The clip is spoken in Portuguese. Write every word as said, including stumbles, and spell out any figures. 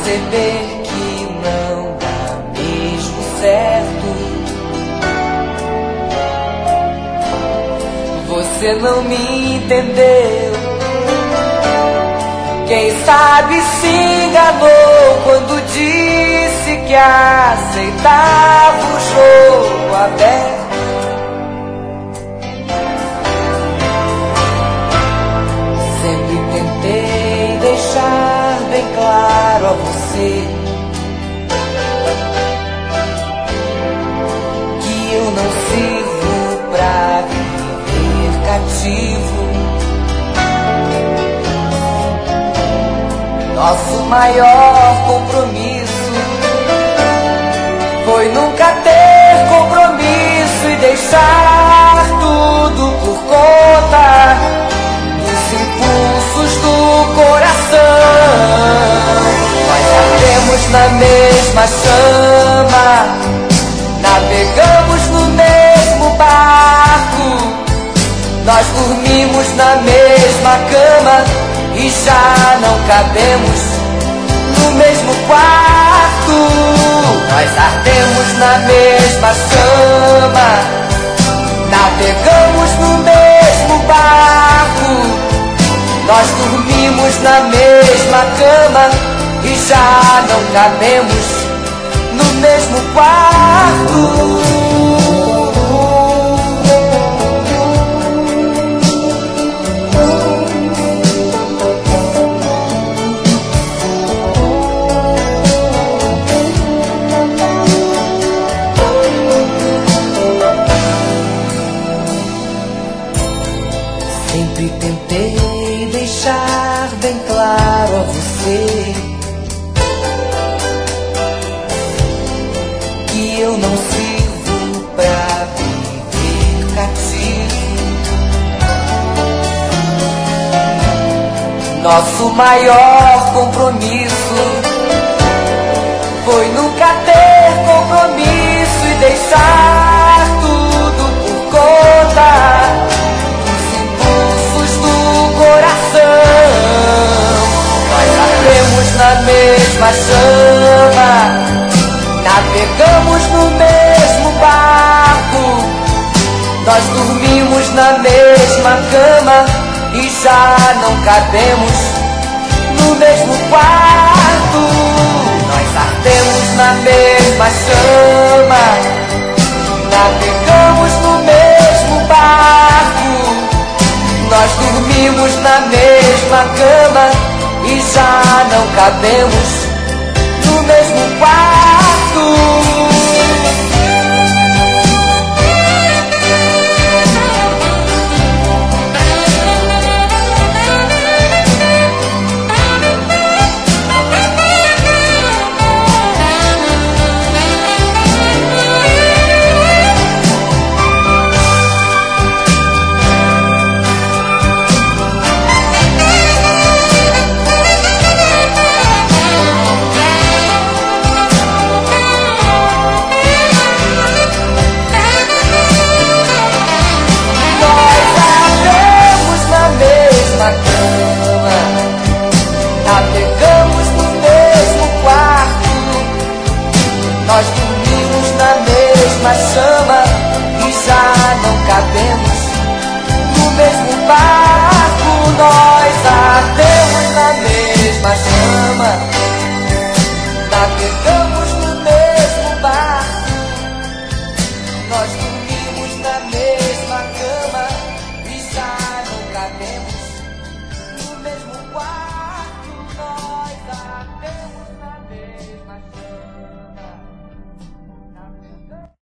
perceber que não dá mesmo certo. Você não me entendeu. Quem sabe se enganou quando disse que aceitava o jogo aberto. Sempre tentei deixar bem claro a você que eu não sirvo pra viver cativo. Nosso maior compromisso foi nunca ter compromisso e deixar tudo por conta dos impulsos do coração. Nós ardemos na mesma chama, navegamos no mesmo barco, nós dormimos na mesma cama e já não cabemos no mesmo quarto. Nós ardemos na mesma chama, navegamos no mesmo barco, nós dormimos na mesma cama e já não cabemos no mesmo quarto. Sempre tentei deixar bem claro a você que eu não sirvo pra viver cativo. Nosso maior compromisso foi nunca ter compromisso e deixar tudo por conta coração. Nós ardemos na mesma chama, navegamos no mesmo barco, nós dormimos na mesma cama e já não cabemos no mesmo quarto. Nós ardemos na mesma chama, navegamos no mesmo barco, nós dormimos na mesma cama e já não cabemos no mesmo quarto. Navegamos no mesmo quarto, nós dormimos na mesma chama e já não cabemos no mesmo barco.